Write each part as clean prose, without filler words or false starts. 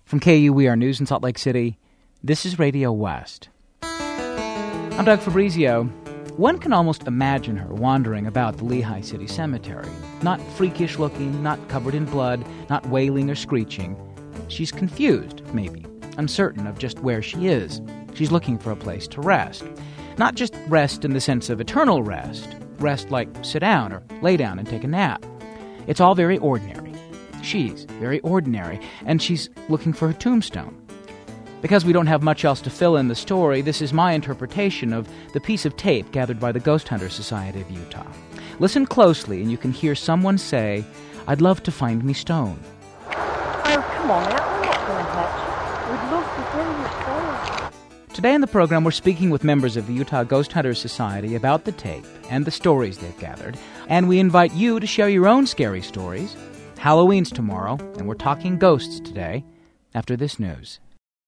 From KUER News in Salt Lake City, this is Radio West. I'm Doug Fabrizio. One can almost imagine her wandering about the Lehigh City Cemetery. Not freakish-looking, not covered in blood, not wailing or screeching. She's confused, maybe, uncertain of just where she is. She's looking for a place to rest. Not just rest in the sense of eternal rest. Rest like sit down or lay down and take a nap. It's all very ordinary. She's very ordinary, and she's looking for her tombstone. Because we don't have much else to fill in the story, this is my interpretation of the piece of tape gathered by the Ghost Hunter Society of Utah. Listen closely, and you can hear someone say, "I'd love to find me stone." Oh, come on now. I'm not going to touch you. We'd love to hear your story. Today in the program, we're speaking with members of the Utah Ghost Hunter Society about the tape and the stories they've gathered. And we invite you to share your own scary stories. Halloween's tomorrow, and we're talking ghosts today after this news.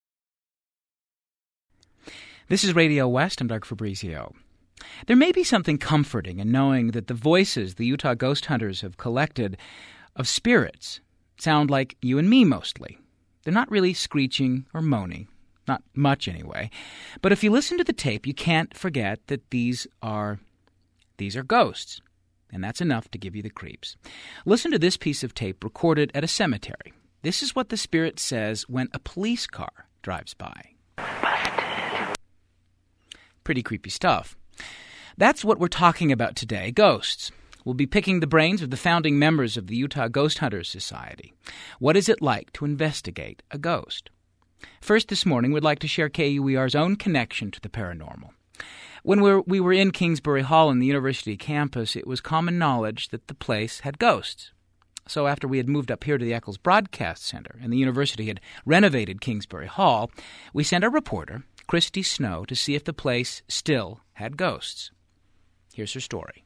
This is Radio West. I'm Doug Fabrizio. There may be something comforting in knowing that the voices the Utah Ghost Hunters have collected of spirits sound like you and me mostly. They're not really screeching or moaning. Not much, anyway. But if you listen to the tape, you can't forget that these are ghosts. And that's enough to give you the creeps. Listen to this piece of tape recorded at a cemetery. This is what the spirit says when a police car drives by. Busted. Pretty creepy stuff. That's what we're talking about today, ghosts. We'll be picking the brains of the founding members of the Utah Ghost Hunters Society. What is it like to investigate a ghost? First this morning, we'd like to share KUER's own connection to the paranormal. When we were in Kingsbury Hall on the university campus, it was common knowledge that the place had ghosts. So after we had moved up here to the Eccles Broadcast Center and the university had renovated Kingsbury Hall, we sent a reporter, Christy Snow, to see if the place still had ghosts. Here's her story.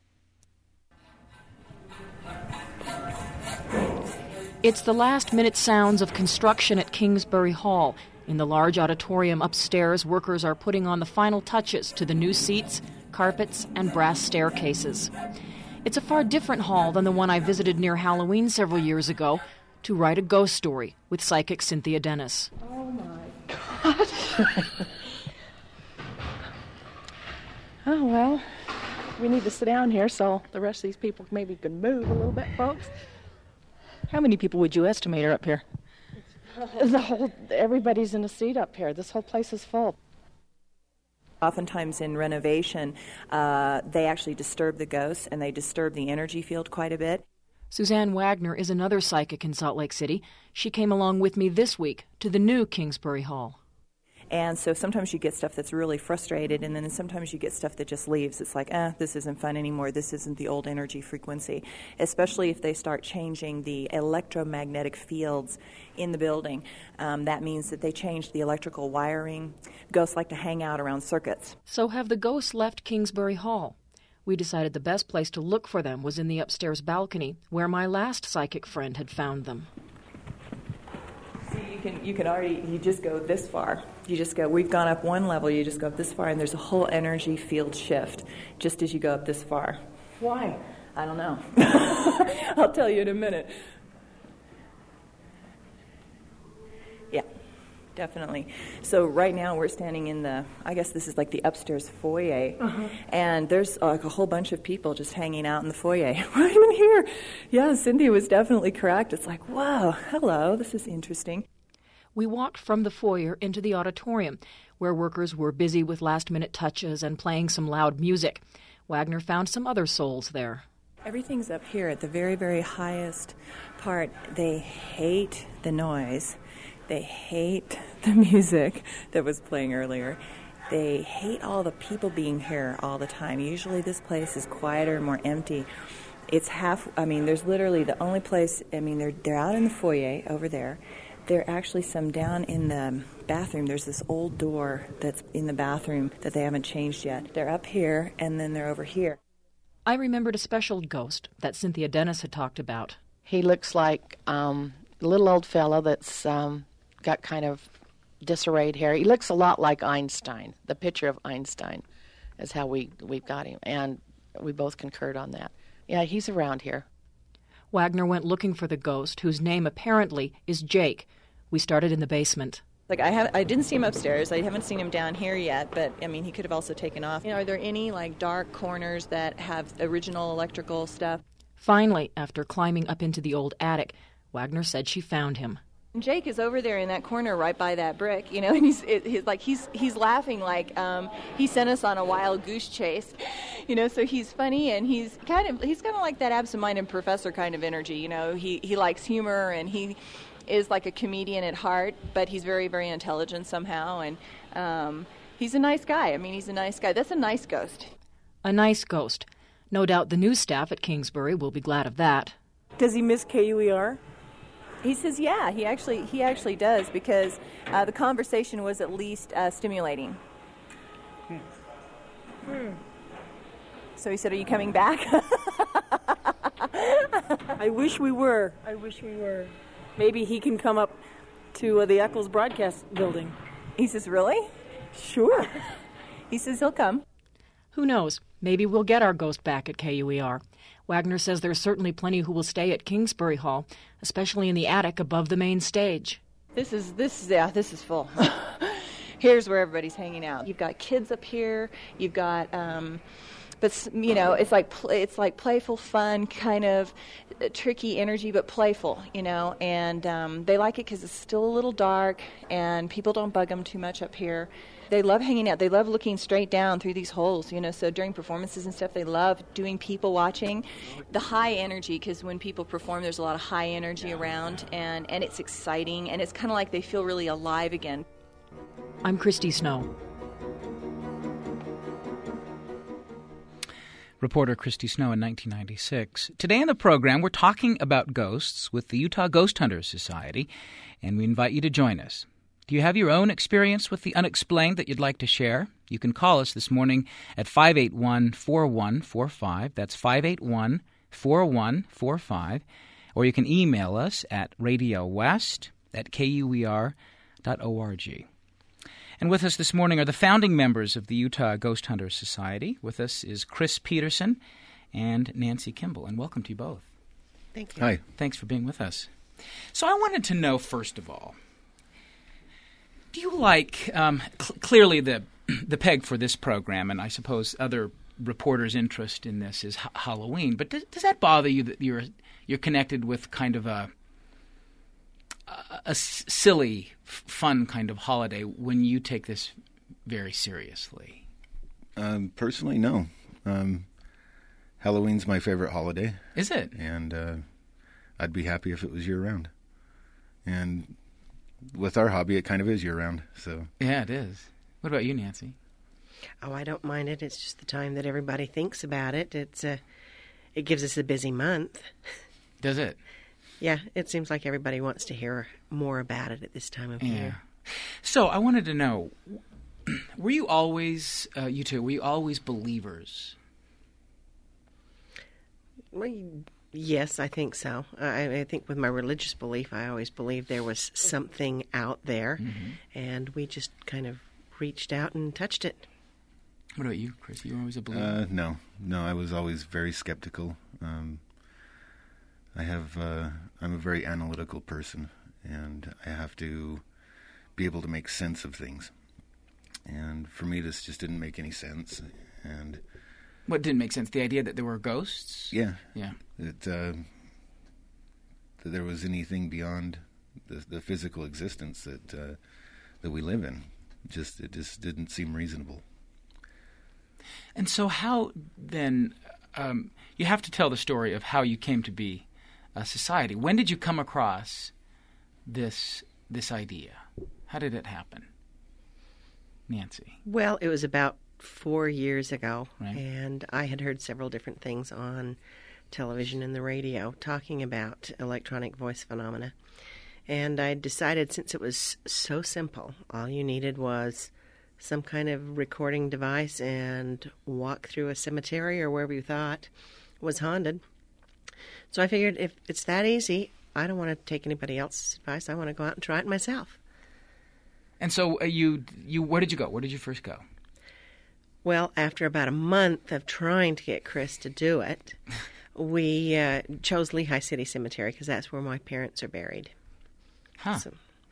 It's the last-minute sounds of construction at Kingsbury Hall. In the large auditorium upstairs, workers are putting on the final touches to the new seats, carpets, and brass staircases. It's a far different hall than the one I visited near Halloween several years ago to write a ghost story with psychic Cynthia Dennis. Oh, my gosh. Oh, well, we need to sit down here so the rest of these people maybe can move a little bit, folks. How many people would you estimate are up here? Everybody's in a seat up here. This whole place is full. Oftentimes in renovation, they actually disturb the ghosts and they disturb the energy field quite a bit. Suzanne Wagner is another psychic in Salt Lake City. She came along with me this week to the new Kingsbury Hall. And so sometimes you get stuff that's really frustrated, and then sometimes you get stuff that just leaves. It's like, this isn't fun anymore. This isn't the old energy frequency, especially if they start changing the electromagnetic fields in the building. That means that they change the electrical wiring. Ghosts like to hang out around circuits. So have the ghosts left Kingsbury Hall? We decided the best place to look for them was in the upstairs balcony, where my last psychic friend had found them. You just go this far. We've gone up one level, you just go up this far, and there's a whole energy field shift just as you go up this far. Why? I don't know. I'll tell you in a minute. Yeah, definitely. So right now we're standing in I guess this is like the upstairs foyer, and there's like a whole bunch of people just hanging out in the foyer. Right in here. Yeah, Cynthia was definitely correct. It's like, whoa, hello, this is interesting. We walked from the foyer into the auditorium, where workers were busy with last-minute touches and playing some loud music. Wagner found some other souls there. Everything's up here at the very, very highest part. They hate the noise. They hate the music that was playing earlier. They hate all the people being here all the time. Usually this place is quieter and more empty. There's literally the only place, they're out in the foyer over there. There are actually some down in the bathroom. There's this old door that's in the bathroom that they haven't changed yet. They're up here, and then they're over here. I remembered a special ghost that Cynthia Dennis had talked about. He looks like a little old fella that's got kind of disarrayed hair. He looks a lot like Einstein. The picture of Einstein is how we've got him, and we both concurred on that. Yeah, he's around here. Wagner went looking for the ghost, whose name apparently is Jake. We started in the basement. Like I didn't see him upstairs. I haven't seen him down here yet, but I mean, he could have also taken off. Are there any like dark corners that have original electrical stuff? Finally, after climbing up into the old attic, Wagner said she found him. Jake is over there in that corner right by that brick, and he's laughing like he sent us on a wild goose chase, So he's funny and he's kind of like that absent-minded professor kind of energy, He likes humor and he is like a comedian at heart, but he's very, very intelligent somehow, and he's a nice guy. I mean, he's a nice guy. That's a nice ghost. A nice ghost. No doubt the news staff at Kingsbury will be glad of that. Does he miss KUER? He says, yeah, he actually does, because the conversation was at least stimulating. So he said, are you coming back? I wish we were. Maybe he can come up to the Eccles Broadcast Building. He says, really? Sure. He says he'll come. Who knows? Maybe we'll get our ghost back at KUER. Wagner says there's certainly plenty who will stay at Kingsbury Hall, especially in the attic above the main stage. This is full. Here's where everybody's hanging out. You've got kids up here. You've got, it's like playful, fun, kind of tricky energy, but playful, And they like it because it's still a little dark, and people don't bug them too much up here. They love hanging out. They love looking straight down through these holes, So during performances and stuff, they love doing people watching. The high energy, because when people perform, there's a lot of high energy around, and it's exciting, and it's kind of like they feel really alive again. I'm Christy Snow. Reporter Christy Snow in 1996. Today on the program, we're talking about ghosts with the Utah Ghost Hunters Society, and we invite you to join us. Do you have your own experience with the unexplained that you'd like to share? You can call us this morning at 581-4145. That's 581-4145. Or you can email us at radiowest@kuer.org. And with us this morning are the founding members of the Utah Ghost Hunters Society. With us is Chris Peterson and Nancy Kimball. And welcome to you both. Thank you. Hi. Thanks for being with us. So I wanted to know, first of all, do you like, clearly the peg for this program, and I suppose other reporters' interest in this is Halloween, but does that bother you that you're connected with kind of a silly, fun kind of holiday when you take this very seriously? Personally, no. Halloween's my favorite holiday. Is it? And I'd be happy if it was year-round. And with our hobby, it kind of is year-round. So yeah, it is. What about you, Nancy? Oh, I don't mind it. It's just the time that everybody thinks about it. It gives us a busy month. Does it? Yeah, it seems like everybody wants to hear more about it at this time of year. So I wanted to know, were you always, you two, were you always believers? Well, yes, I think so. I think with my religious belief, I always believed there was something out there, and we just kind of reached out and touched it. What about you, Chris? You were always a believer? No, I was always very skeptical. I'm a very analytical person, and I have to be able to make sense of things. And for me, this just didn't make any sense. And what didn't make sense? The idea that there were ghosts? Yeah. That there was anything beyond the physical existence that we live in. It just didn't seem reasonable. And so how then, you have to tell the story of how you came to be a society. When did you come across this idea? How did it happen? Nancy? Well, it was about 4 years ago, right. And I had heard several different things on television and the radio talking about electronic voice phenomena. And I decided, since it was so simple, all you needed was some kind of recording device and walk through a cemetery or wherever you thought was haunted. So I figured, if it's that easy, I don't want to take anybody else's advice. I want to go out and try it myself. And so you where did you go? Where did you first go? Well, after about a month of trying to get Chris to do it, we chose Lehigh City Cemetery because that's where my parents are buried. Huh. So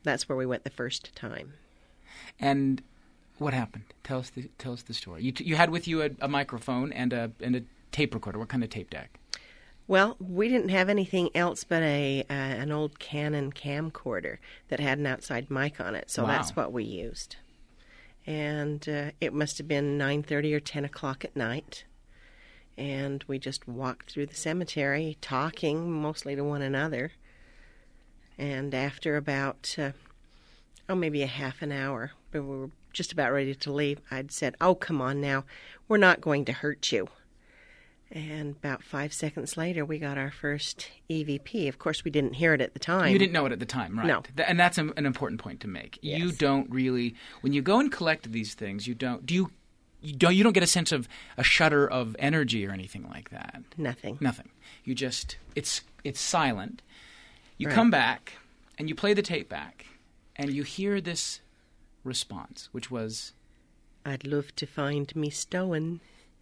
That's where we went the first time. And what happened? Tell us the story. You had with you a microphone and a tape recorder. What kind of tape deck? Well, we didn't have anything else but an old Canon camcorder that had an outside mic on it, so Wow. That's what we used. And it must have been 9:30 or 10 o'clock at night, and we just walked through the cemetery, talking mostly to one another. And after about, maybe a half an hour, we were just about ready to leave, I'd said, "Oh, come on now, we're not going to hurt you." And about 5 seconds later, we got our first EVP. Of course, we didn't hear it at the time. You didn't know it at the time, right? No. And that's an important point to make. Yes. You don't really, when you go and collect these things, you don't get a sense of a shudder of energy or anything like that. Nothing. You just, it's silent. You Right. come back and you play the tape back and you hear this response, which was, "I'd love to find me stowing."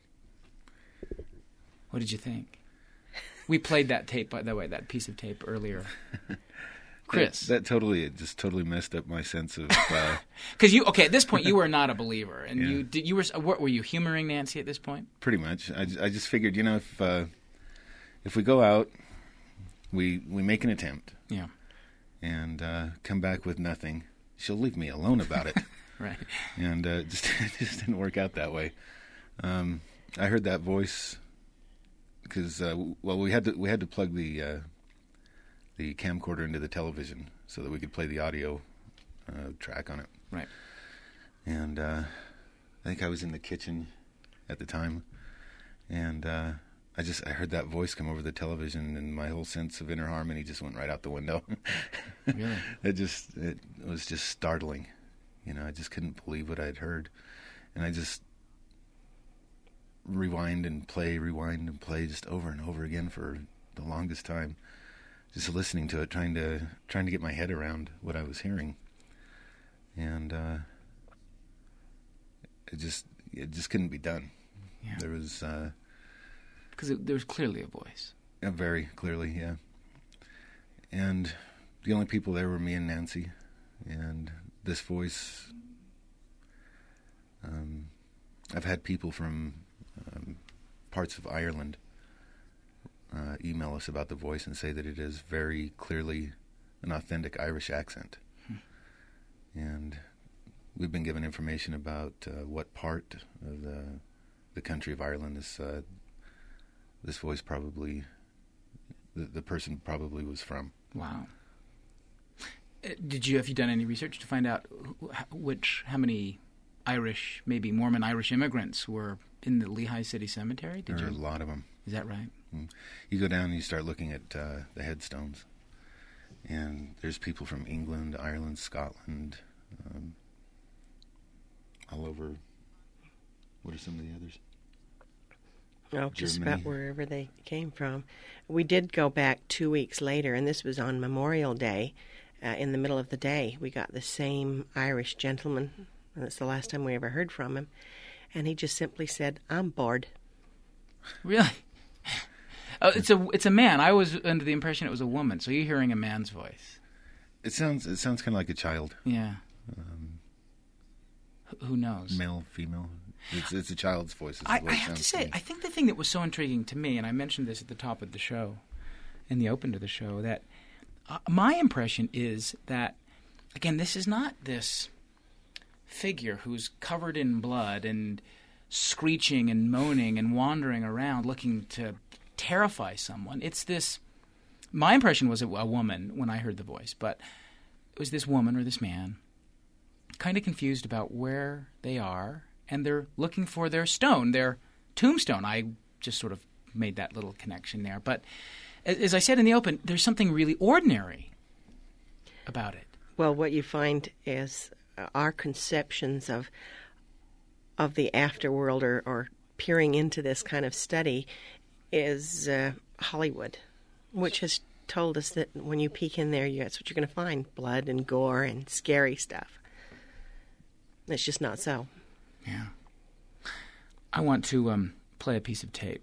what did you think? We played that tape, by the way, that piece of tape earlier. Chris. That just totally messed up my sense of... Because at this point, you were not a believer. And Yeah. were you humoring Nancy at this point? Pretty much. I just figured, if we go out, we make an attempt, Yeah. and come back with nothing, she'll leave me alone about it. Right. And it just didn't work out that way. I heard that voice because we had to plug the camcorder into the television so that we could play the audio track on it. Right. And I think I was in the kitchen at the time, and I heard that voice come over the television, and my whole sense of inner harmony just went right out the window. Really? It was just startling. I just couldn't believe what I'd heard, and I just rewind and play just over and over again for the longest time, just listening to it, trying to get my head around what I was hearing, and it just couldn't be done. Yeah. There was Because there was clearly a voice. very clearly, yeah, and the only people there were me and Nancy, and this voice. I've had people from parts of Ireland email us about the voice and say that it is very clearly an authentic Irish accent. And we've been given information about what part of the country of Ireland this voice probably, the person probably was from. Wow. Have you done any research to find out how many Irish, maybe Mormon Irish immigrants were in the Lehigh City Cemetery? There are a lot of them. Is that right? You go down and you start looking at the headstones, and there's people from England, Ireland, Scotland, all over. What are some of the others? Oh, just Germany. about wherever they came from. We did go back 2 weeks later, and this was on Memorial Day. In the middle of the day, we got the same Irish gentleman, and that's the last time we ever heard from him, and he just simply said, "I'm bored." Really? It's a man. I was under the impression it was a woman. So you're hearing a man's voice. It sounds kind of like a child. Yeah. Who knows? Male, female. It's a child's voice. Is I what it have to sounds say, me. I think the thing that was so intriguing to me, and I mentioned this at the top of the show, in the open to the show, that my impression is that, again, this is not this figure who's covered in blood and screeching and moaning and wandering around looking to terrify someone. It's this. My impression was a woman when I heard the voice, but it was this woman or this man, kind of confused about where they are, and they're looking for their stone, their tombstone. I just sort of made that little connection there. But as I said in the open, there's something really ordinary about it. Well, what you find is our conceptions of the afterworld or peering into this kind of study is Hollywood, which has told us that when you peek in there, that's what you're going to find, blood and gore and scary stuff. It's just not so. Yeah. I want to play a piece of tape.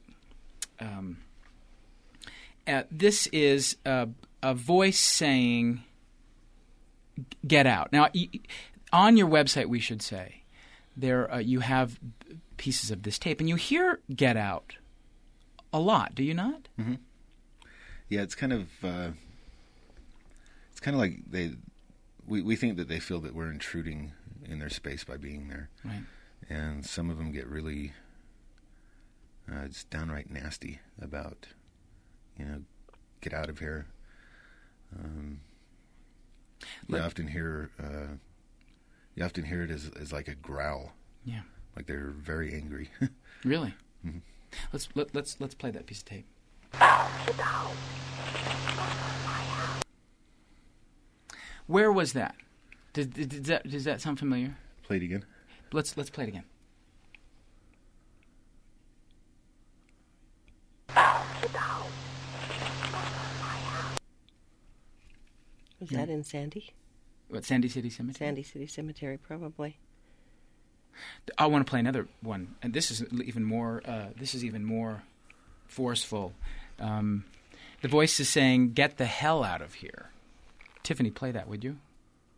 This is a voice saying, Get Out. Now, on your website, we should say, there you have pieces of this tape, and you hear Get Out a lot, do you not? Mm-hmm. Yeah, it's kind of like we think that they feel that we're intruding in their space by being there. Right. And some of them get really just downright nasty about, get out of here. You often hear it as like a growl. Yeah. Like they're very angry. Really? Mm-hmm. Let's play that piece of tape. Where was that? Does that sound familiar? Play it again. Let's play it again. Was that in Sandy? What, Sandy City Cemetery? Sandy City Cemetery, probably. I want to play another one, and this is even more. Forceful. The voice is saying, "Get the hell out of here." Tiffany, play that, would you?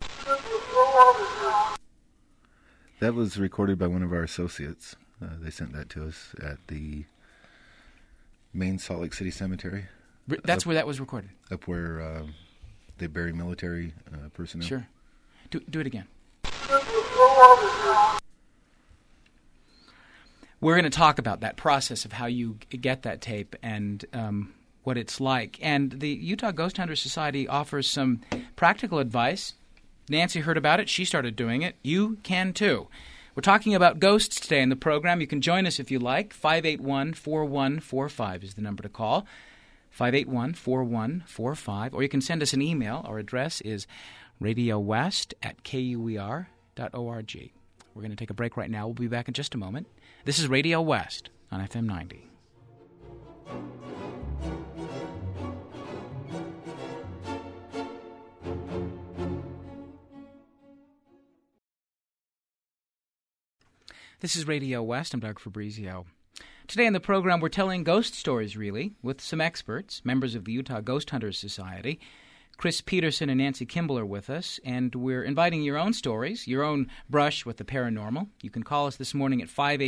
That was recorded by one of our associates. They sent that to us at the main Salt Lake City Cemetery. That's where that was recorded? Up where they bury military personnel. Sure. Do it again. We're going to talk about that process of how you get that tape and what it's like. And the Utah Ghost Hunters Society offers some practical advice. Nancy heard about it. She started doing it. You can too. We're talking about ghosts today in the program. You can join us if you like. 581-4145 is the number to call. 581-4145. Or you can send us an email. Our address is radiowest@kuer.org. We're going to take a break right now. We'll be back in just a moment. This is Radio West on FM 90. This is Radio West. I'm Doug Fabrizio. Today in the program, we're telling ghost stories, really, with some experts, members of the Utah Ghost Hunters Society. Chris Peterson and Nancy Kimball are with us, and we're inviting your own stories, your own brush with the paranormal. You can call us this morning at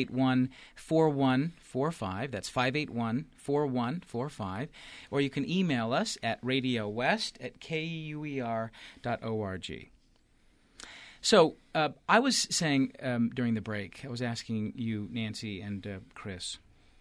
581-4145. That's 581-4145. Or you can email us at radiowest@kuer.org. So I was saying during the break, I was asking you, Nancy and Chris,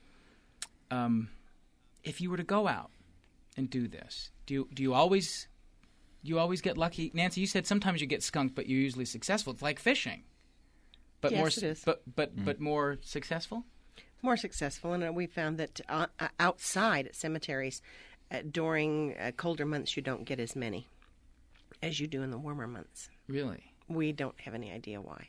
if you were to go out and do this, do you always get lucky? Nancy, you said sometimes you get skunked, but you're usually successful. It's like fishing, but yes, it is. But more successful. More successful, and we found that outside at cemeteries during colder months, you don't get as many as you do in the warmer months. Really? We don't have any idea why.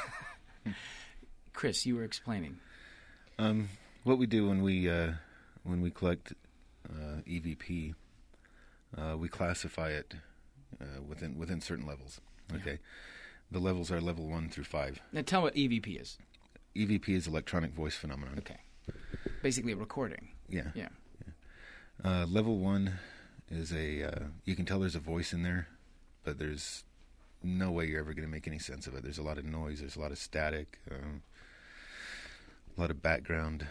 Chris, you were explaining. What we do when we collect EVP, we classify it within certain levels. Okay, yeah. The levels are level 1 through 5. Now tell what EVP is. EVP is electronic voice phenomenon. Okay, basically a recording. Yeah. Level 1 is you can tell there's a voice in there, but there's no way you're ever going to make any sense of it. There's a lot of noise. There's a lot of static. A lot of background.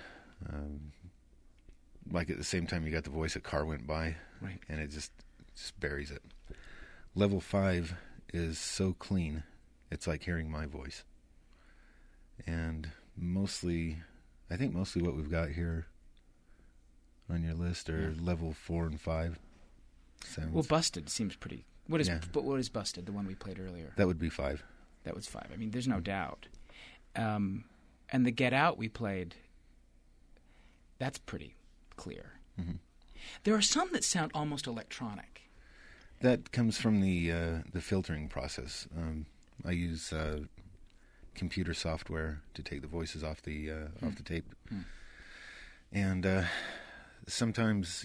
Like at the same time, you got the voice, a car went by, right, and it just buries it. Level 5 is so clean, it's like hearing my voice. And I think mostly what we've got here on your list are level 4 and 5 sounds. Well, Busted seems pretty. What is Busted? The one we played earlier. That would be 5. That was 5. I mean, there's no doubt. And the Get Out we played. That's pretty clear. Mm-hmm. There are some that sound almost electronic. That comes from the filtering process. I use computer software to take the voices off the tape, and sometimes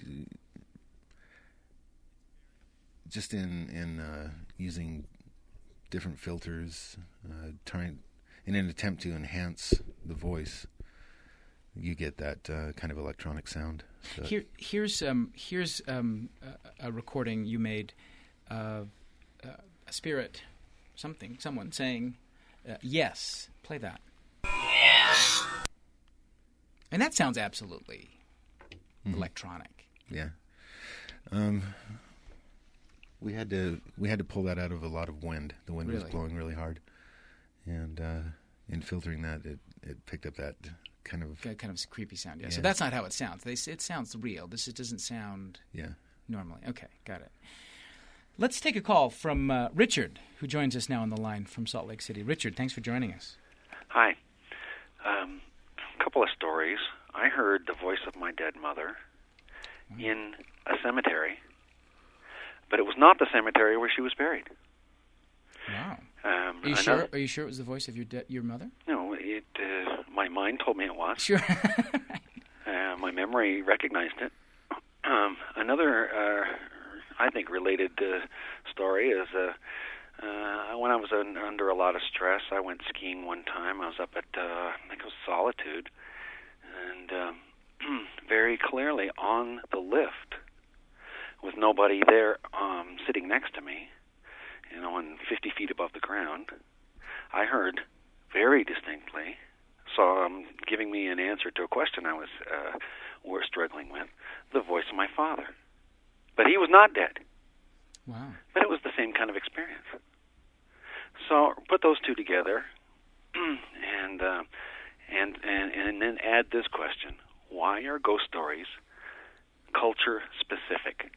just in using different filters, trying in an attempt to enhance the voice, you get that kind of electronic sound. So here's a recording you made a spirit, someone saying, yes. Play that. And that sounds absolutely electronic. Yeah. We had to pull that out of a lot of wind. The wind was blowing really hard, and in filtering that, it picked up that kind of creepy sound. Yeah. So that's not how it sounds. It sounds real. This doesn't sound normally. Okay, got it. Let's take a call from Richard, who joins us now on the line from Salt Lake City. Richard, thanks for joining us. Hi. A couple of stories. I heard the voice of my dead mother in a cemetery, but it was not the cemetery where she was buried. Wow. Are you sure? Are you sure it was the voice of your mother? No, my mind told me it was. Sure. My memory recognized it. Another, I think, related story is when I was under a lot of stress, I went skiing one time. I was up at, I think it was Solitude, and very clearly on the lift, with nobody there sitting next to me, and 50 feet above the ground, I heard very distinctly, giving me an answer to a question I was struggling with, the voice of my father. But he was not dead. Wow. But it was the same kind of experience. So put those two together, and then add this question: why are ghost stories culture specific?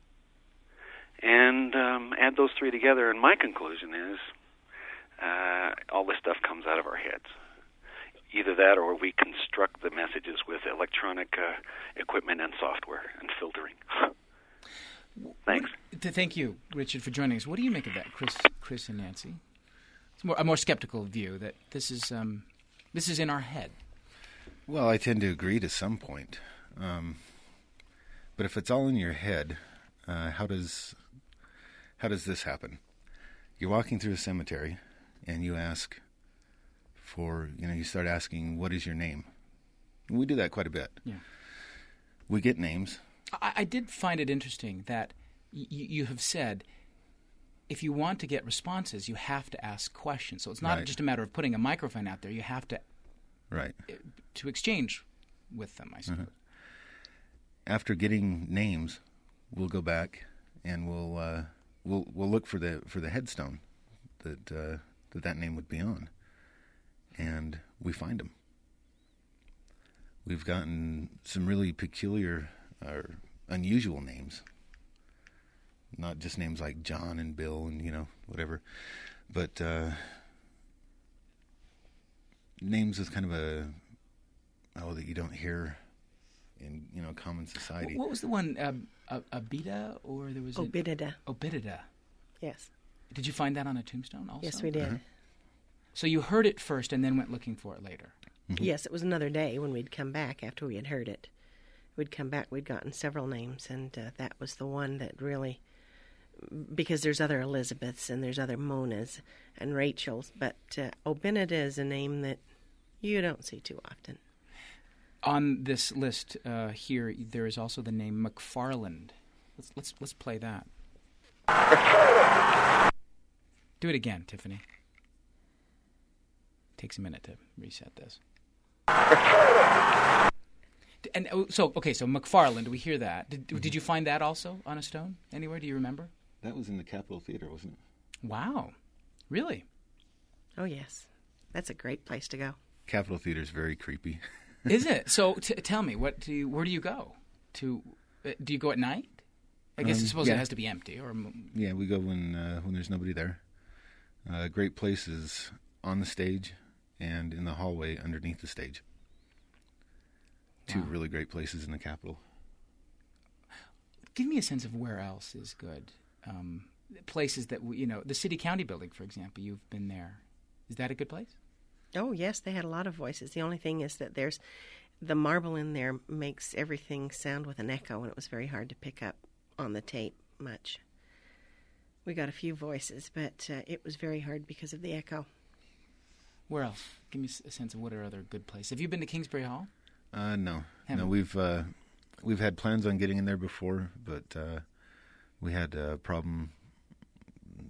And add those three together, and my conclusion is all this stuff comes out of our heads. Either that, or we construct the messages with electronic equipment and software and filtering. Thanks. Thank you, Richard, for joining us. What do you make of that, Chris and Nancy? It's a more skeptical view that this is in our head. Well, I tend to agree to some point. But if it's all in your head, how does this happen? You're walking through a cemetery, and you ask for, you start asking, what is your name? And we do that quite a bit. Yeah. We get names. I did find it interesting that you have said, if you want to get responses, you have to ask questions. So it's not just a matter of putting a microphone out there. You have to to exchange with them, I suppose. After getting names, we'll go back and we'll look for the headstone that name would be on, and we find them. We've gotten some really peculiar or unusual names, not just names like John and Bill and whatever, but names with kind of that you don't hear in common society. What was the one? Abida, or there was Obidida. Obidida. Yes. Did you find that on a tombstone also? Yes, we did. Uh-huh. So you heard it first and then went looking for it later. Mm-hmm. Yes, it was another day when we'd come back after we had heard it. We'd come back, we'd gotten several names, and that was the one that really, because there's other Elizabeths and there's other Monas and Rachels, but Obinada is a name that you don't see too often. On this list here, there is also the name McFarland. Let's play that. Do it again, Tiffany. Takes a minute to reset this. And so McFarland, we hear that. Did you find that also on a stone anywhere? Do you remember? That was in the Capitol Theater, wasn't it? Wow, really? Oh yes, that's a great place to go. Capitol Theater is very creepy. Is it? So tell me, where do you go? Do you go at night? I guess I suppose it has to be empty. Yeah, we go when there's nobody there. Great places on the stage and in the hallway underneath the stage. Two really great places in the Capitol. Give me a sense of where else is good. Places that the city-county building, for example. You've been there. Is that a good place? Oh yes, they had a lot of voices. The only thing is that there's the marble in there makes everything sound with an echo, and it was very hard to pick up on the tape much. We got a few voices, but it was very hard because of the echo. Where else? Give me a sense of what are other good places. Have you been to Kingsbury Hall? No. We've had plans on getting in there before, but we had a problem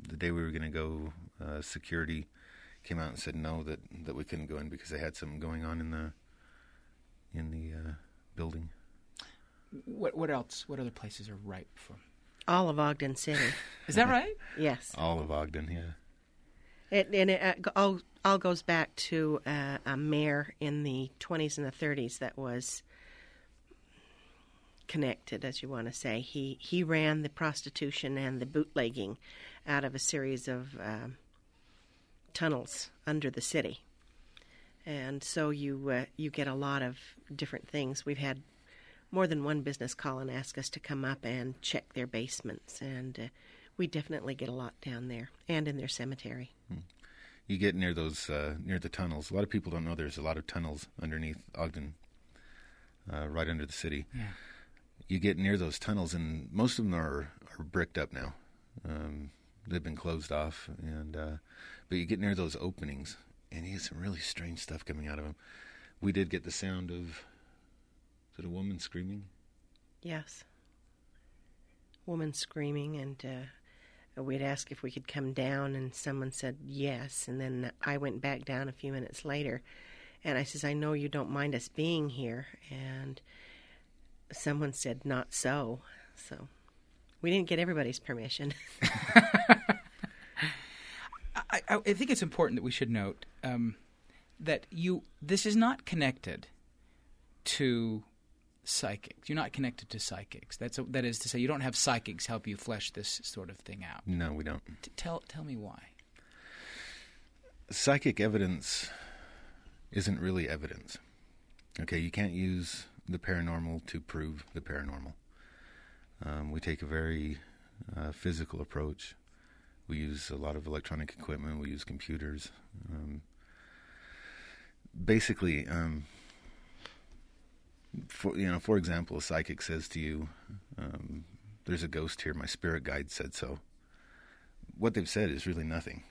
the day we were going to go, security came out and said no, that we couldn't go in because they had something going on in the building. What else? What other places are ripe for? All of Ogden City. Is that right? Yes. All of Ogden, yeah. It all goes back to a mayor in the 20s and the 30s that was connected, as you want to say. He ran the prostitution and the bootlegging out of a series of tunnels under the city. And so you get a lot of different things. We've had more than one business call and ask us to come up and check their basements, and we definitely get a lot down there and in their cemetery. You get near those near the tunnels. A lot of people don't know there's a lot of tunnels underneath Ogden, right under the city. Yeah. You get near those tunnels, and most of them are bricked up now. They've been closed off, but you get near those openings, and you get some really strange stuff coming out of them. We did get the sound of, is it a woman screaming? Yes. Woman screaming, and we'd ask if we could come down, and someone said yes, and then I went back down a few minutes later, and I says, I know you don't mind us being here, and someone said not so. So we didn't get everybody's permission. I think it's important that we should note that this is not connected to psychics. You're not connected to psychics. That is to say, you don't have psychics help you flesh this sort of thing out. No, we don't. Tell me why. Psychic evidence isn't really evidence. Okay, you can't use the paranormal to prove the paranormal. We take a very physical approach. We use a lot of electronic equipment. We use computers. Basically, for example, a psychic says to you, "There's a ghost here. My spirit guide said so." What they've said is really nothing.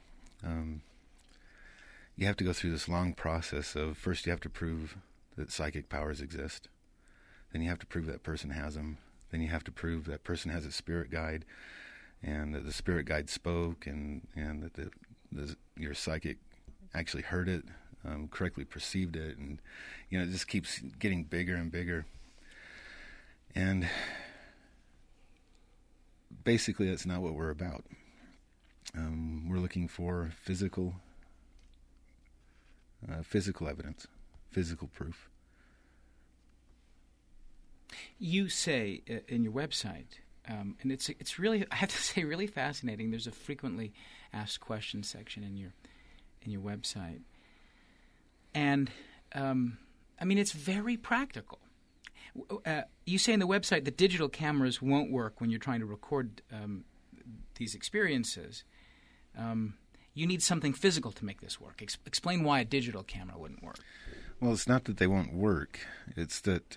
You have to go through this long process of, first you have to prove that psychic powers exist. Then you have to prove that person has them. Then you have to prove that person has a spirit guide, and that the spirit guide spoke, and that your psychic actually heard it, correctly perceived it, and it just keeps getting bigger and bigger. And basically, that's not what we're about. We're looking for physical evidence, physical proof. You say in your website, and it's really, I have to say, really fascinating. There's a frequently asked questions section in your website, and it's very practical. You say in the website that digital cameras won't work when you're trying to record these experiences. You need something physical to make this work. Explain why a digital camera wouldn't work. Well, it's not that they won't work. It's that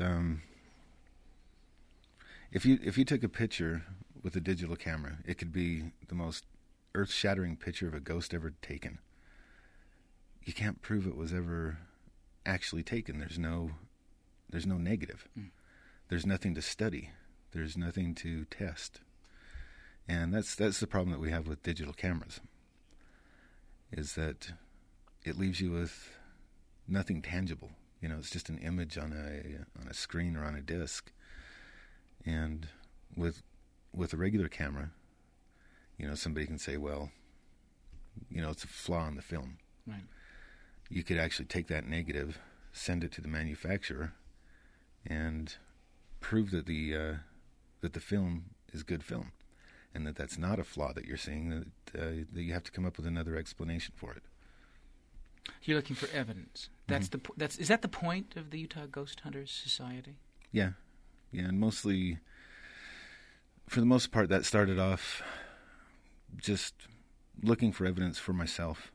if you took a picture with a digital camera, it could be the most earth-shattering picture of a ghost ever taken. You can't prove it was ever actually taken. There's no negative. There's nothing to study. There's nothing to test. And that's the problem that we have with digital cameras, is that it leaves you with nothing tangible. It's just an image on a screen or on a disc. And with a regular camera, somebody can say, well, it's a flaw in the film. Right. You could actually take that negative, send it to the manufacturer, and prove that the film is good film, and that that's not a flaw that you're seeing. That you have to come up with another explanation for it. You're looking for evidence. Is that the point of the Utah Ghost Hunters Society? Yeah, and mostly, for the most part, that started off just looking for evidence for myself.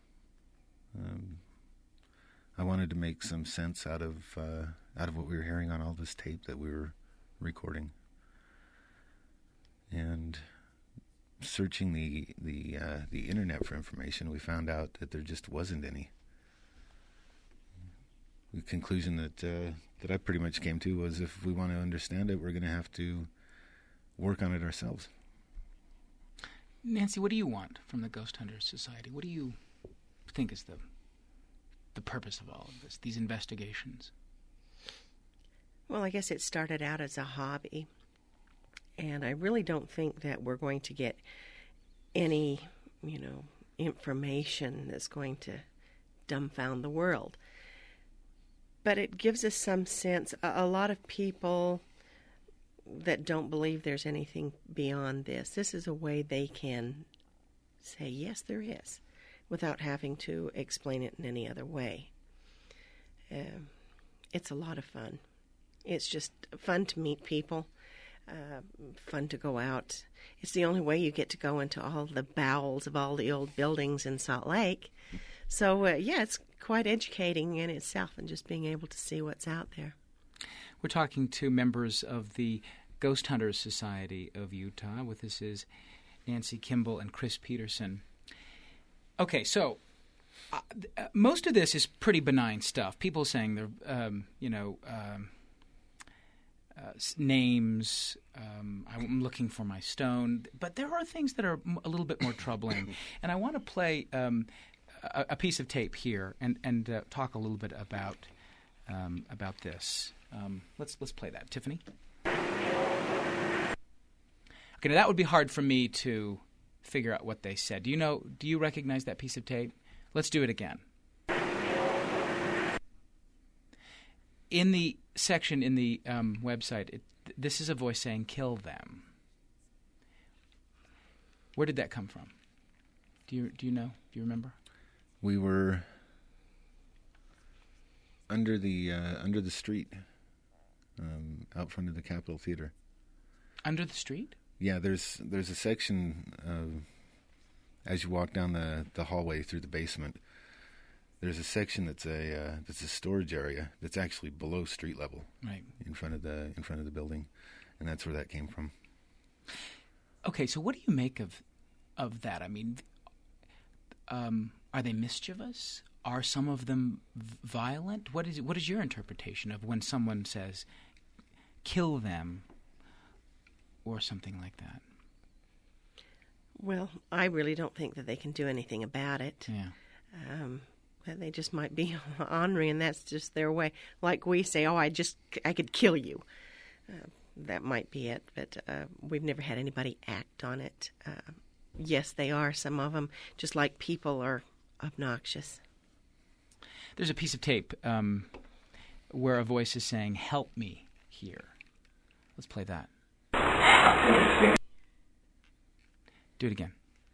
I wanted to make some sense out of what we were hearing on all this tape that we were recording, and searching the internet for information, we found out that there just wasn't any. The conclusion that I pretty much came to was, if we want to understand it, we're going to have to work on it ourselves. Nancy, what do you want from the Ghost Hunters Society? What do you think is the purpose of all of this, these investigations? Well, I guess it started out as a hobby, and I really don't think that we're going to get any, information that's going to dumbfound the world. But it gives us some sense. A lot of people that don't believe there's anything beyond this is a way they can say, yes, there is, without having to explain it in any other way. It's a lot of fun. It's just fun to meet people, fun to go out. It's the only way you get to go into all the bowels of all the old buildings in Salt Lake. So, it's quite educating in itself, and just being able to see what's out there. We're talking to members of the Ghost Hunters Society of Utah. With us is Nancy Kimball and Chris Peterson. Okay, so most of this is pretty benign stuff. People saying they're, names. I'm looking for my stone. But there are things that are a little bit more troubling. And I want to play a piece of tape here and talk a little bit about this. Let's play that, Tiffany. Okay, now that would be hard for me to figure out what they said. Do you recognize that piece of tape? Let's do it again. In the section in the website, this is a voice saying, "Kill them." Where did that come from? Do you know? Do you remember? We were under the street, out front of the Capitol Theater. Under the street? Yeah, there's a section as you walk down the hallway through the basement. There's a section that's a storage area that's actually below street level, right, in front of the building, and that's where that came from. Okay, so what do you make of that? I mean, are they mischievous? Are some of them violent? What is your interpretation of when someone says, "Kill them," or something like that? Well, I really don't think that they can do anything about it. Yeah. They just might be ornery, and that's just their way. Like we say, I could kill you. That might be it, but we've never had anybody act on it. Yes, they are, some of them, just like people are obnoxious. There's a piece of tape where a voice is saying, "Help me here." Let's play that. Do it again.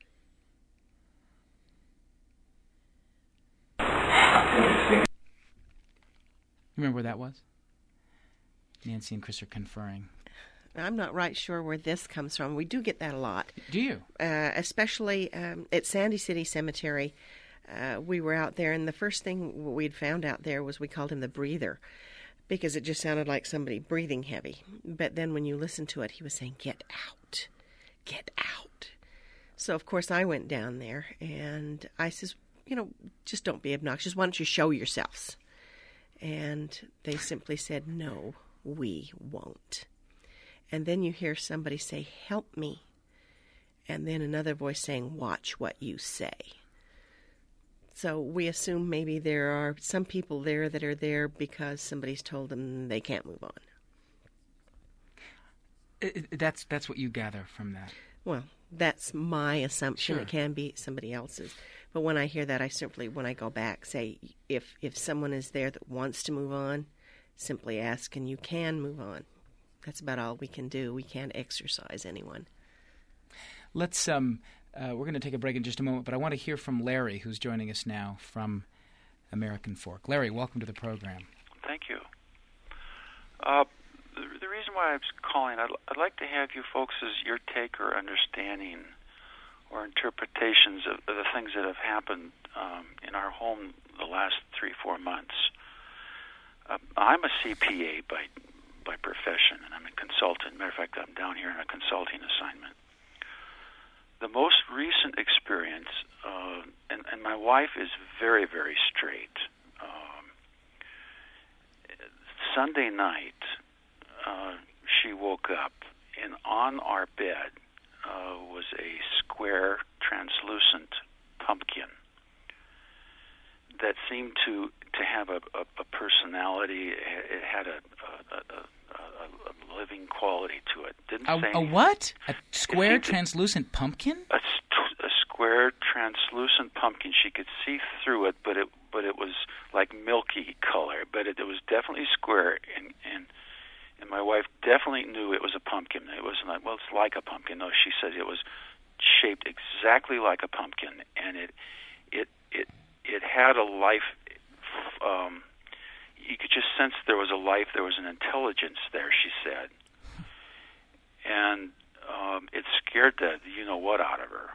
Remember where that was? Nancy and Chris are conferring. I'm not right sure where this comes from. We do get that a lot. Do you? Especially at Sandy City Cemetery. We were out there, and the first thing we'd found out there was we called him the breather, because it just sounded like somebody breathing heavy. But then when you listened to it, he was saying, "Get out, get out." So, of course, I went down there, and I says, just don't be obnoxious. Why don't you show yourselves? And they simply said, "No, we won't." And then you hear somebody say, "Help me." And then another voice saying, "Watch what you say." So we assume maybe there are some people there that are there because somebody's told them they can't move on. That's what you gather from that. Well, that's my assumption. Sure. It can be somebody else's. But when I hear that, I simply, when I go back, say, if someone is there that wants to move on, simply ask, and you can move on. That's about all we can do. We can't exercise anyone. Let's we're going to take a break in just a moment, but I want to hear from Larry, who's joining us now from American Fork. Larry, welcome to the program. Thank you. The reason why I was calling, I'd like to have you folks as your take or understanding or interpretations of the things that have happened in our home the last 3-4 months. I'm a CPA by profession, and I'm a consultant. Matter of fact, I'm down here on a consulting assignment. The most recent experience, and my wife is very, very straight. Sunday night, she woke up, and on our bed was a square, translucent pumpkin that seemed to have a personality. It had a living quality to it. Didn't say a what? A square, translucent pumpkin? A square, translucent pumpkin. She could see through it, but it was like milky color. But it was definitely square, and my wife definitely knew it was a pumpkin. It wasn't like, well, it's like a pumpkin. No, she said it was shaped exactly like a pumpkin, and it had a life. You could just sense there was a life, there was an intelligence there, she said. And it scared the you-know-what out of her.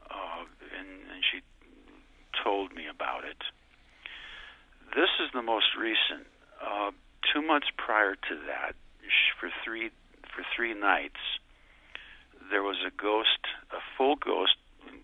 And she told me about it. This is the most recent. 2 months prior to that, for three nights, there was a ghost, a full ghost,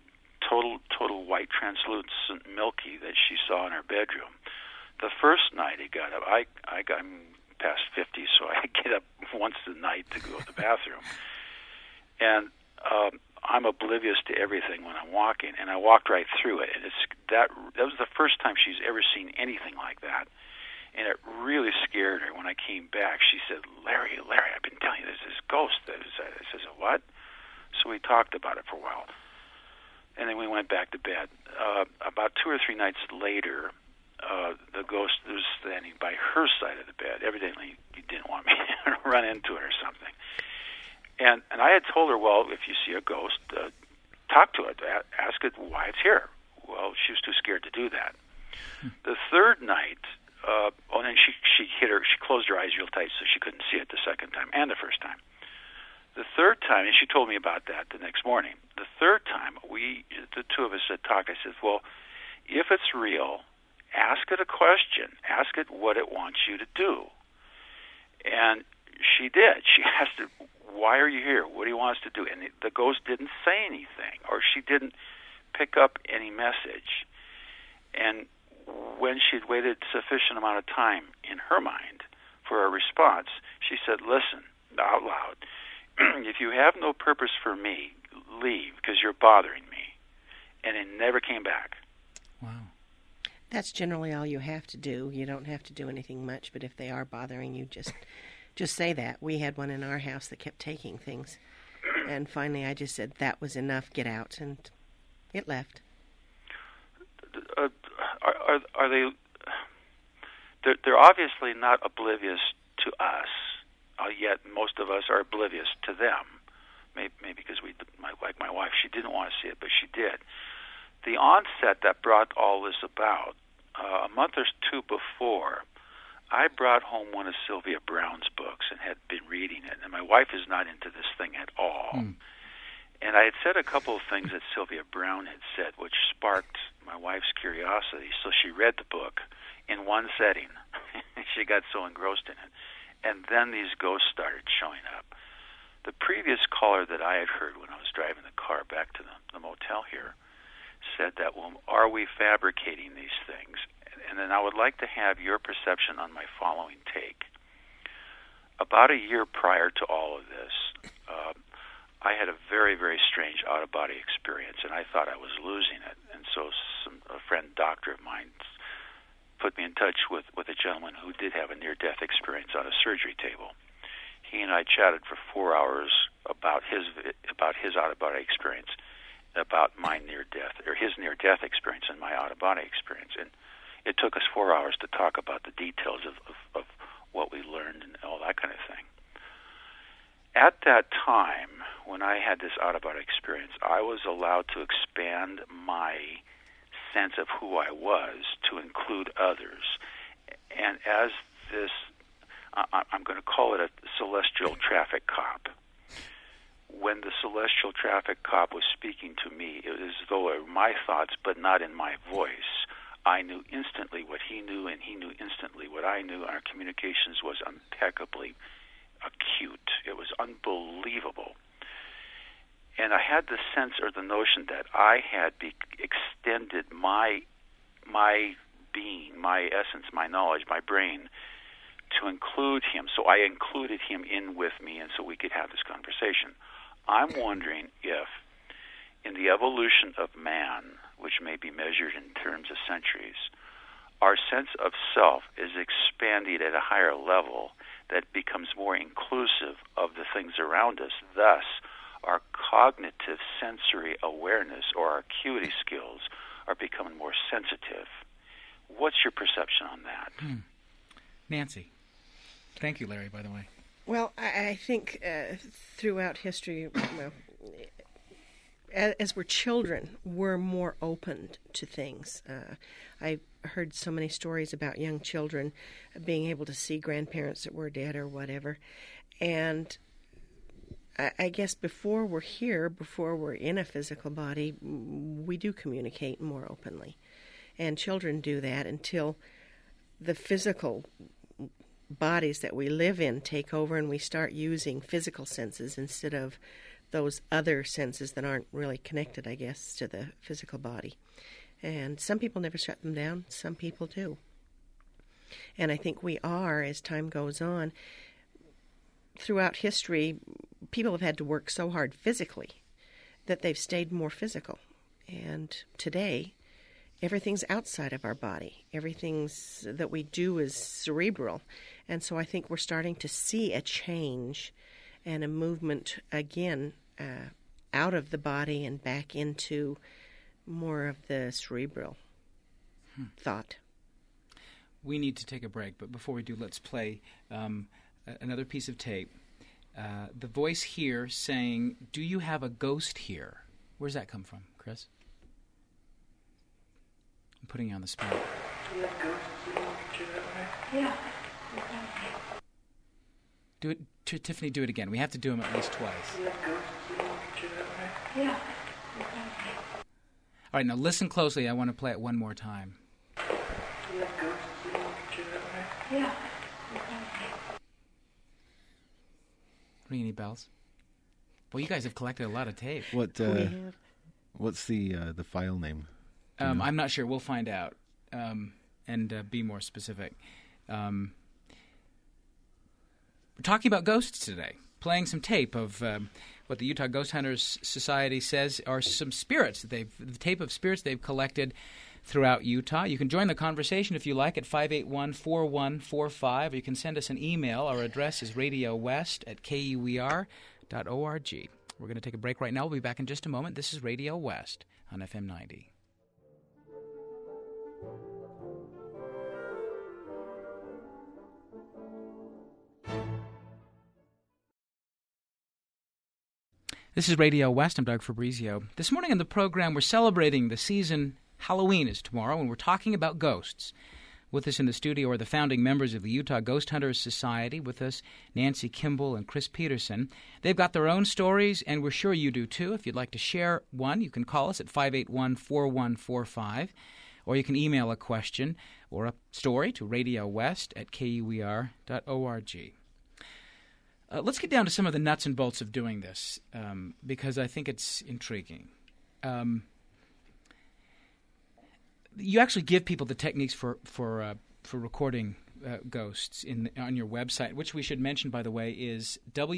total white, translucent, milky, that she saw in her bedroom. The first night he got up, I'm past 50, so I get up once a night to go to the bathroom. And I'm oblivious to everything when I'm walking, and I walked right through it. And that was the first time she's ever seen anything like that. And it really scared her. When I came back, she said, Larry, I've been telling you there's this ghost. I says, what? So we talked about it for a while. And then we went back to bed. About 2 or 3 nights later, the ghost was standing by her side of the bed. Evidently, he didn't want me to run into it or something. And I had told her, well, if you see a ghost, talk to it, ask it why it's here. Well, she was too scared to do that. The third night, and then she closed her eyes real tight so she couldn't see it the second time and the first time. The third time, and she told me about that the next morning. The third time, the two of us had talked. I said, well, if it's real, ask it a question. Ask it what it wants you to do. And she did. She asked it, why are you here? What do you want us to do? And the ghost didn't say anything, or she didn't pick up any message. And when she'd waited sufficient amount of time in her mind for a response, she said, listen, out loud, if you have no purpose for me, leave, because you're bothering me. And it never came back. Wow. That's generally all you have to do. You don't have to do anything much, but if they are bothering you, just say that. We had one in our house that kept taking things. And finally I just said, that was enough, get out. And it left. Are they... They're obviously not oblivious to us. Yet most of us are oblivious to them. Maybe because like my wife, she didn't want to see it, but she did. The onset that brought all this about, a month or two before, I brought home one of Sylvia Browne's books and had been reading it. And my wife is not into this thing at all. And I had said a couple of things that Sylvia Browne had said, which sparked my wife's curiosity. So she read the book in one setting. She got so engrossed in it. And then these ghosts started showing up. The previous caller that I had heard when I was driving the car back to the motel here said that, well, are we fabricating these things? And then I would like to have your perception on my following take. About a year prior to all of this, I had a very, very strange out-of-body experience, and I thought I was losing it. And so a friend doctor of mine put me in touch with a gentleman who did have a near-death experience on a surgery table. He and I chatted for 4 hours about his out-of-body experience, about my near-death, or his near-death experience and my out-of-body experience. And it took us 4 hours to talk about the details of what we learned and all that kind of thing. At that time, when I had this out-of-body experience, I was allowed to expand my sense of who I was to include others. And as this, I'm going to call it a celestial traffic cop. When the celestial traffic cop was speaking to me, it was as though it were my thoughts, but not in my voice. I knew instantly what he knew, and he knew instantly what I knew. Our communications was impeccably acute. It was unbelievable. And I had the sense or the notion that I had extended my being, my essence, my knowledge, my brain, to include him. So I included him in with me, and so we could have this conversation. I'm wondering if, in the evolution of man, which may be measured in terms of centuries, our sense of self is expanding at a higher level that becomes more inclusive of the things around us. Thus, our cognitive sensory awareness or our acuity skills are becoming more sensitive. What's your perception on that? Nancy. Thank you, Larry, by the way. Well, I think throughout history, as we're children, we're more open to things. I heard so many stories about young children being able to see grandparents that were dead or whatever. And I guess before we're here, before we're in a physical body, we do communicate more openly. And children do that until the physical bodies that we live in take over and we start using physical senses instead of those other senses that aren't really connected, I guess, to the physical body. And some people never shut them down. Some people do. And I think we are, as time goes on, throughout history, people have had to work so hard physically that they've stayed more physical. And today, everything's outside of our body. Everything that we do is cerebral. And so I think we're starting to see a change and a movement again out of the body and back into more of the cerebral thought. We need to take a break, but before we do, let's play another piece of tape. The voice here saying, "Do you have a ghost here?" Where's that come from, Chris? I'm putting you on the spot. Yeah. Do it, Tiffany. Do it again. We have to do them at least twice. Yeah. All right, now listen closely. I want to play it one more time. Yeah. Ring any bells? Well, you guys have collected a lot of tape. What's the file name? I'm not sure. We'll find out and be more specific. We're talking about ghosts today, playing some tape of what the Utah Ghost Hunters Society says are some spirits. The tape of spirits they've collected throughout Utah. You can join the conversation if you like at 581-4145, or you can send us an email. Our address is radiowest@kuer.org. We're going to take a break right now. We'll be back in just a moment. This is Radio West on FM 90. This is Radio West. I'm Doug Fabrizio. This morning on the program, we're celebrating the season. Halloween is tomorrow, and we're talking about ghosts. With us in the studio are the founding members of the Utah Ghost Hunters Society. With us, Nancy Kimball and Chris Peterson. They've got their own stories, and we're sure you do too. If you'd like to share one, you can call us at 581-4145, or you can email a question or a story to radiowest@kuer.org. Let's get down to some of the nuts and bolts of doing this, because I think it's intriguing. You actually give people the techniques for recording ghosts on your website, which we should mention, by the way, is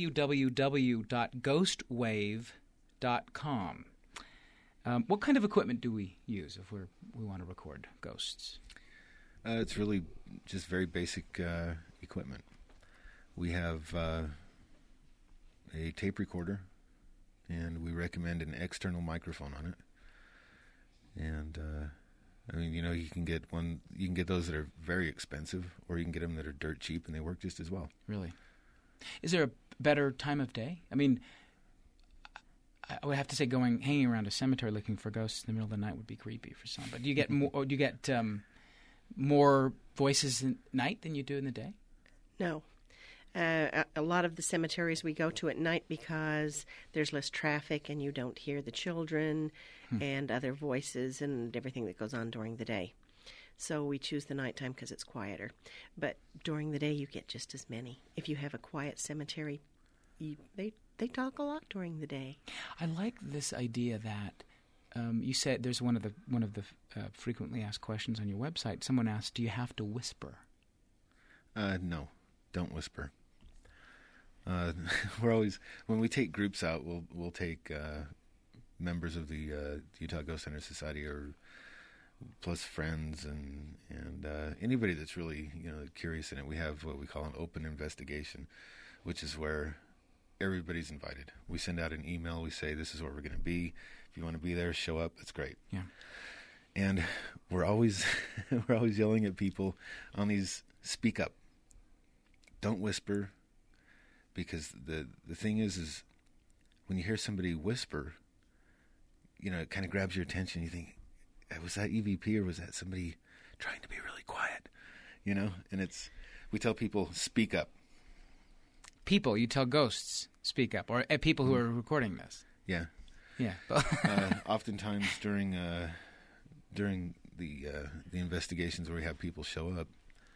www.ghostwave.com. What kind of equipment do we use if we want to record ghosts? It's really just very basic equipment. We have a tape recorder, and we recommend an external microphone on it. And I mean, you can get one. You can get those that are very expensive, or you can get them that are dirt cheap, and they work just as well. Really? Is there a better time of day? I mean, I would have to say hanging around a cemetery looking for ghosts in the middle of the night would be creepy for some. But do you get more? Or do you get more voices at night than you do in the day? No. A lot of the cemeteries we go to at night because there's less traffic and you don't hear the children and other voices and everything that goes on during the day. So we choose the nighttime because it's quieter. But during the day you get just as many. If you have a quiet cemetery, they talk a lot during the day. I like this idea that you said there's one of the frequently asked questions on your website. Someone asked, "Do you have to whisper?" No, don't whisper. We're always, when we take groups out, we'll take members of the Utah Ghost Hunter Society, or plus friends and anybody that's really curious in it. We have what we call an open investigation, which is where everybody's invited. We send out an email. We say, this is where we're going to be. If you want to be there, show up. That's great. Yeah. And we're always yelling at people on these, speak up. Don't whisper, because the thing is when you hear somebody whisper, it kind of grabs your attention. You think, was that EVP or was that somebody trying to be really quiet? And we tell people, speak up. People, you tell ghosts, speak up, or people who are recording this. Yeah. Yeah. Oftentimes during the investigations where we have people show up,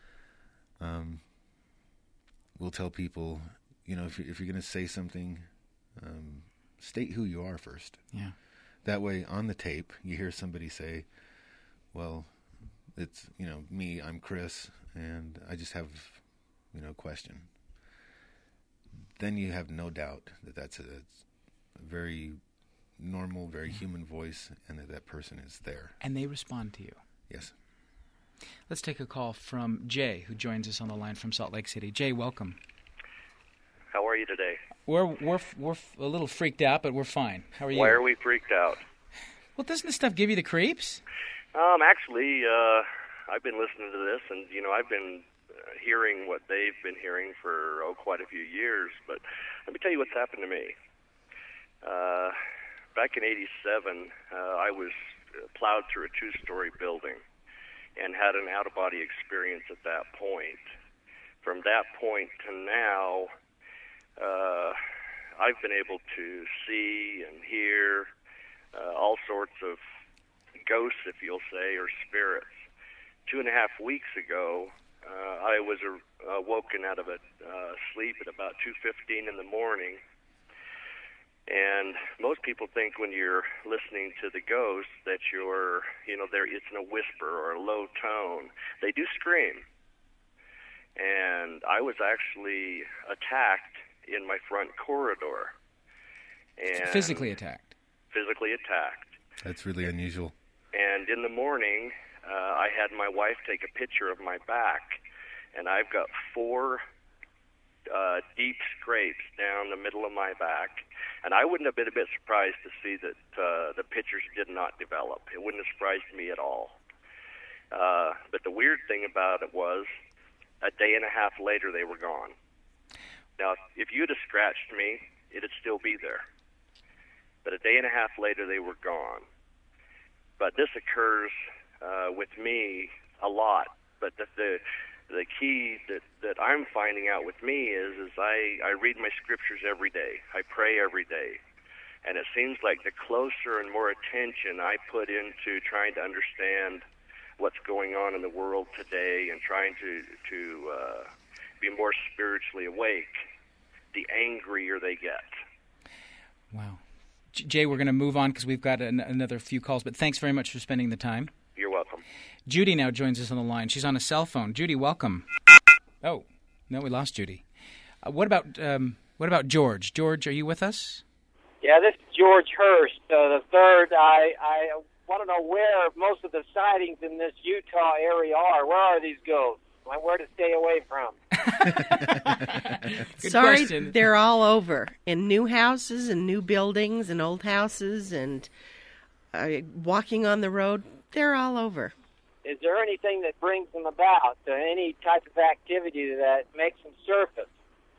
we'll tell people, if you're going to say something, state who you are first. Yeah. That way, on the tape, you hear somebody say, well, it's, me, I'm Chris, and I just have, a question. Then you have no doubt that that's a very normal, very human voice, and that person is there. And they respond to you. Yes. Let's take a call from Jay, who joins us on the line from Salt Lake City. Jay, welcome. How are you today? We're a little freaked out, but we're fine. How are you? Why are we freaked out? Well, doesn't this stuff give you the creeps? Actually, I've been listening to this, and I've been hearing what they've been hearing for quite a few years. But let me tell you what's happened to me. Back in '87, I was plowed through a two-story building and had an out-of-body experience at that point. From that point to now, I've been able to see and hear all sorts of ghosts, if you'll say, or spirits. 2.5 weeks ago, I was woken out of a sleep at about 2:15 in the morning. And most people think when you're listening to the ghosts that you're, it's in a whisper or a low tone. They do scream. And I was actually attacked in my front corridor. And physically attacked? Physically attacked. That's really unusual. And in the morning, I had my wife take a picture of my back, and I've got 4 deep scrapes down the middle of my back. And I wouldn't have been a bit surprised to see that the pictures did not develop. It wouldn't have surprised me at all. But the weird thing about it was, a day and a half later, they were gone. Now, if you'd have scratched me, it'd still be there. But a day and a half later, they were gone. But this occurs with me a lot. But the key that I'm finding out with me is I read my scriptures every day. I pray every day. And it seems like the closer and more attention I put into trying to understand what's going on in the world today and trying to be more spiritually awake, the angrier they get. Wow. Jay, we're going to move on because we've got another few calls, but thanks very much for spending the time. You're welcome. Judy now joins us on the line. She's on a cell phone. Judy, welcome. Oh, no, we lost Judy. What about George? George, are you with us? Yeah, this is George Hurst, the third. I want to know where most of the sightings in this Utah area are. Where are these ghosts? Where to stay away from? Sorry, question. They're all over. In new houses and new buildings and old houses and walking on the road. They're all over. Is there anything that brings them about? Any type of activity that makes them surface?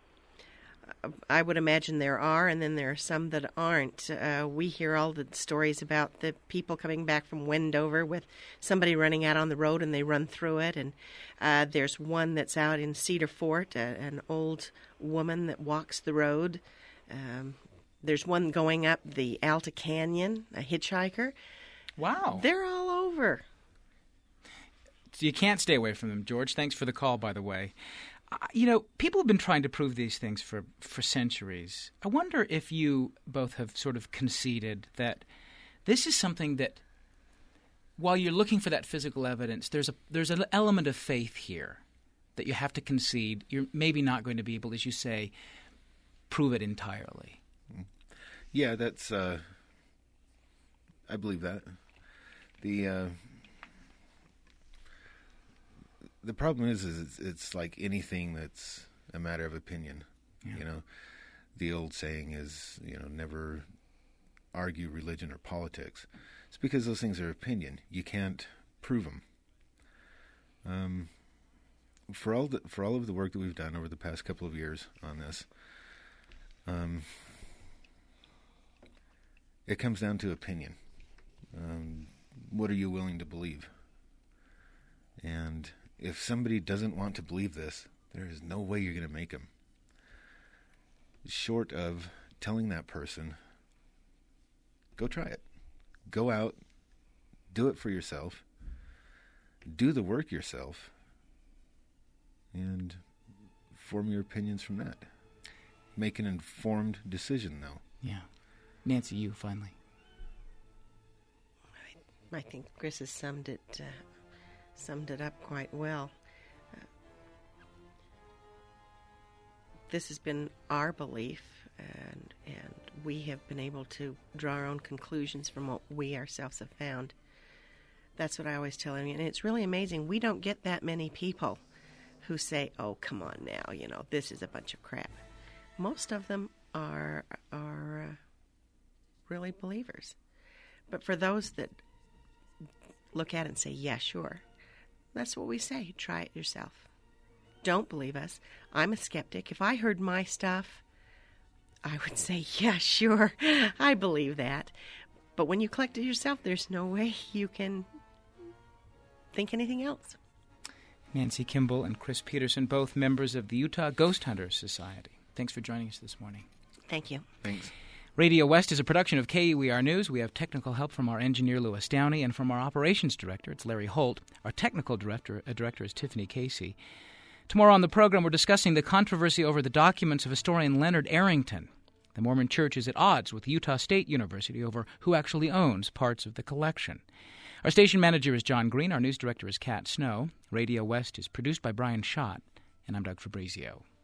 I would imagine there are, and then there are some that aren't. We hear all the stories about the people coming back from Wendover with somebody running out on the road and they run through it. And there's one that's out in Cedar Fort, an old woman that walks the road. There's one going up the Alta Canyon, a hitchhiker. Wow. They're all over. So you can't stay away from them, George. Thanks for the call, by the way. People have been trying to prove these things for centuries. I wonder if you both have sort of conceded that this is something that, while you're looking for that physical evidence, there's an element of faith here that you have to concede. You're maybe not going to be able, as you say, prove it entirely. Yeah, that's. I believe that. The problem is it's like anything that's a matter of opinion. Yeah. You know, the old saying is, never argue religion or politics. It's because those things are opinion. You can't prove them. For all of the work that we've done over the past couple of years on this, it comes down to opinion. What are you willing to believe? And if somebody doesn't want to believe this, there is no way you're going to make them. Short of telling that person, go try it. Go out, do it for yourself, do the work yourself, and form your opinions from that. Make an informed decision, though. Yeah. Nancy, you finally. I think Chris has summed it up quite well. This has been our belief, and we have been able to draw our own conclusions from what we ourselves have found. That's what I always tell them, and it's really amazing. We don't get that many people who say, "Oh, come on now, this is a bunch of crap." Most of them are really believers. But for those that look at it and say, "Yeah, sure," that's what we say. Try it yourself. Don't believe us. I'm a skeptic. If I heard my stuff, I would say, "Yeah, sure, I believe that." But when you collect it yourself, there's no way you can think anything else. Nancy Kimball and Chris Peterson, both members of the Utah Ghost Hunters Society. Thanks for joining us this morning. Thank you. Thanks. Radio West is a production of KUER News. We have technical help from our engineer, Louis Downey, and from our operations director, it's Larry Holt. Our technical director is Tiffany Casey. Tomorrow on the program, we're discussing the controversy over the documents of historian Leonard Arrington. The Mormon Church is at odds with Utah State University over who actually owns parts of the collection. Our station manager is John Green. Our news director is Kat Snow. Radio West is produced by Brian Schott, and I'm Doug Fabrizio.